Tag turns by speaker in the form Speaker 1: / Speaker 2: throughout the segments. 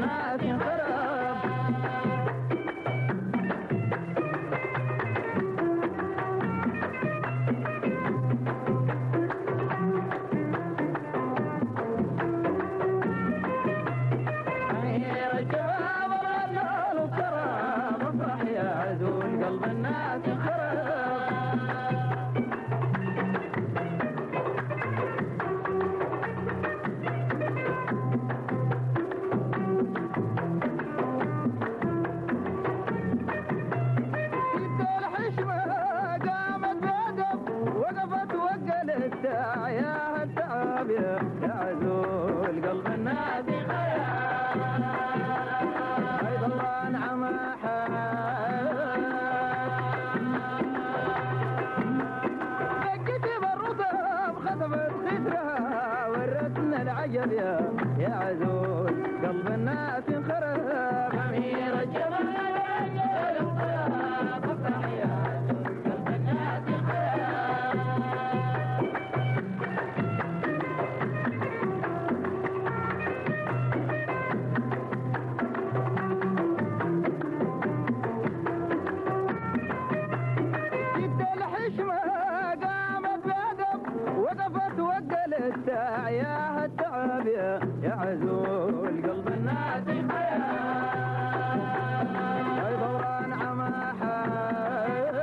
Speaker 1: الناس خراب. قلب الناس خراب. جبت الحشمة قامت بأدب وقفت وقلت يا التعب يا عزول قلب الناس خراب. عيد الله نعم العجب يا عزول قلب الناس خراب. أمير الجمال الخراب افرح يا عزول قلب الناس خراب. جبت الحشمة قامت بأدب وقفت وقلت يا التعب يا عزول قلب الناس خيال. يا دوران عماحات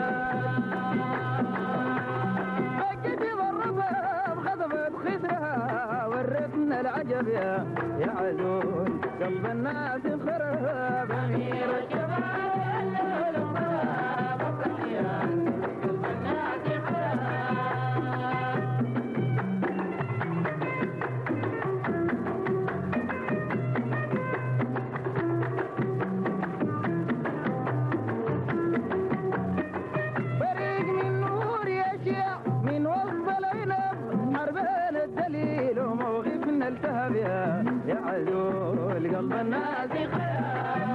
Speaker 1: بقيتي بالرباب خطفت خدرها ورتنا العجب يا عزول قلب الناس خراب. أمير الشباب الخراب افرح يا عزول قلب الناس خراب. التهب يا عزول قلب الناس خيال.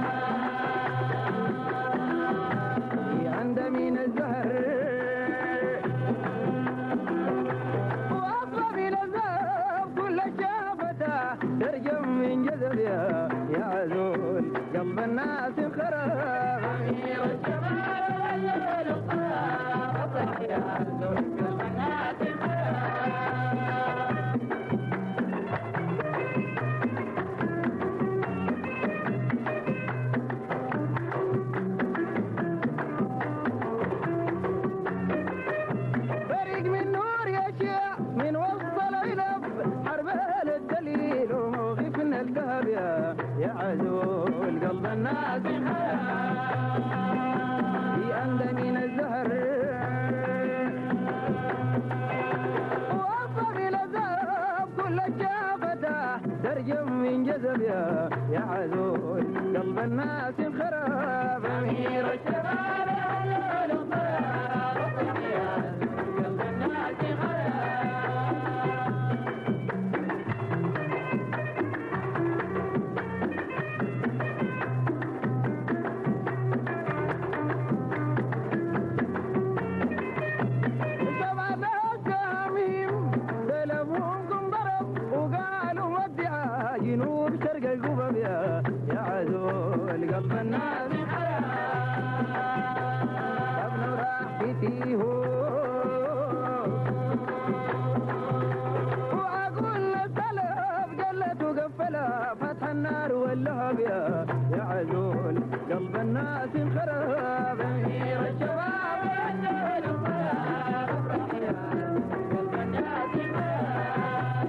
Speaker 1: عند من الزهر واصل من الزهر كل شافته ترجم من جذب يا عزول قلب الناس خراب. أمير الشباب الخراب افرح يا عزول قلب الناس خراب. الذهب يا عزول قلب الناس خيال. في أندى من الزهر وأصل إلى الذهب كل شافته ترجم من جذب يا عزول قلب الناس خراب. أمير الشباب الخراب افرح يا عزول قلب الناس خراب. جنوب شرق القبب يا عزول قلب الناس خيال. ابن راحتي هو واقول السلف قلت وقفلها فتح النار واللهب يا عزول قلب الناس خراب. أمير الشباب الخراب افرح يا عزول قلب الناس خراب.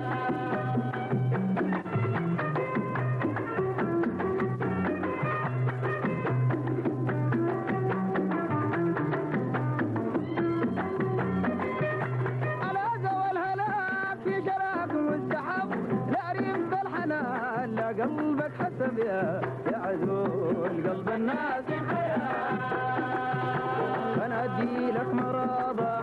Speaker 1: قلبك حسب يا عزول قلب الناس خيال. أنا أدي لك مرابا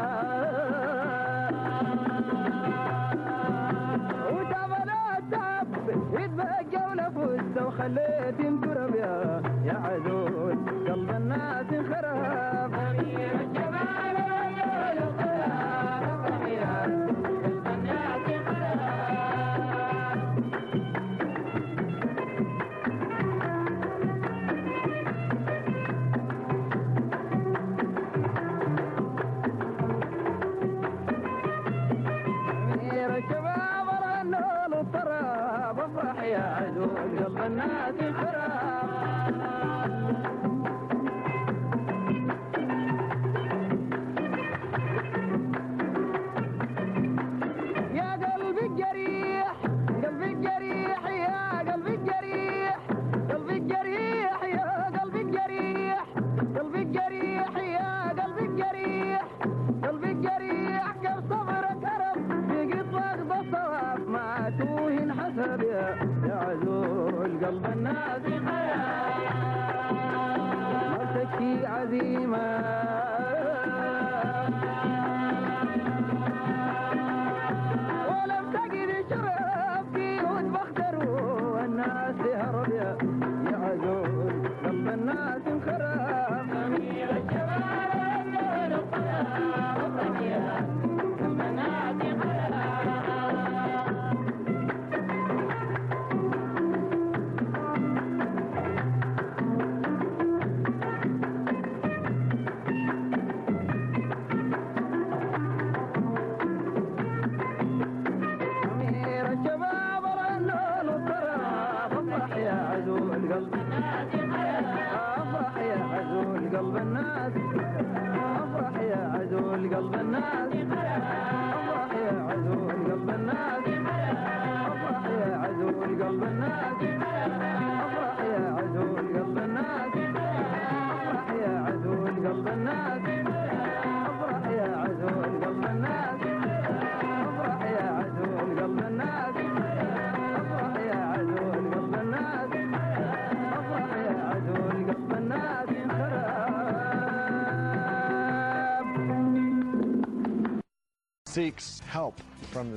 Speaker 1: وتعبنا التعب يتبقى ولا فزت وخليت انترب يا عزول قلب الناس خراب. أمير الجمال الخراب افرح يا عزول قلب الناس خراب. قلب الناس خراب. يا قلبي الجريح قلبي الجريح يا قلبي الجريح قلبي الجريح يا قلبي الجريح قلبي الجريح يا قلبي الجريح قلبي الجريح كم صبرك هرب في قطعك بالصواب ما توهن حسب يا عزول قلب الناس خيال ما تكفي عزيمة ولم تجد شراب كيوت بختروا والناس تهرب يا عزول قلب الناس انخرب. أمير الشباب اللون الطياب وطنيها قلب الناس انخرب. أمير الشباب اللون الطياب افرح يا عزول قلب الناس افرح يا عزول قلب الناس افرح يا عزول قلب الناس افرح يا عزول قلب الناس افرح يا عزول قلب الناس افرح يا عزول قلب الناس افرح يا عزول قلب الناس افرح يا عزول قلب الناس افرح يا عزول قلب الناس افرح يا عزول قلب الناس افرح يا عزول قلب الناس خراب.
Speaker 2: Seeks help from the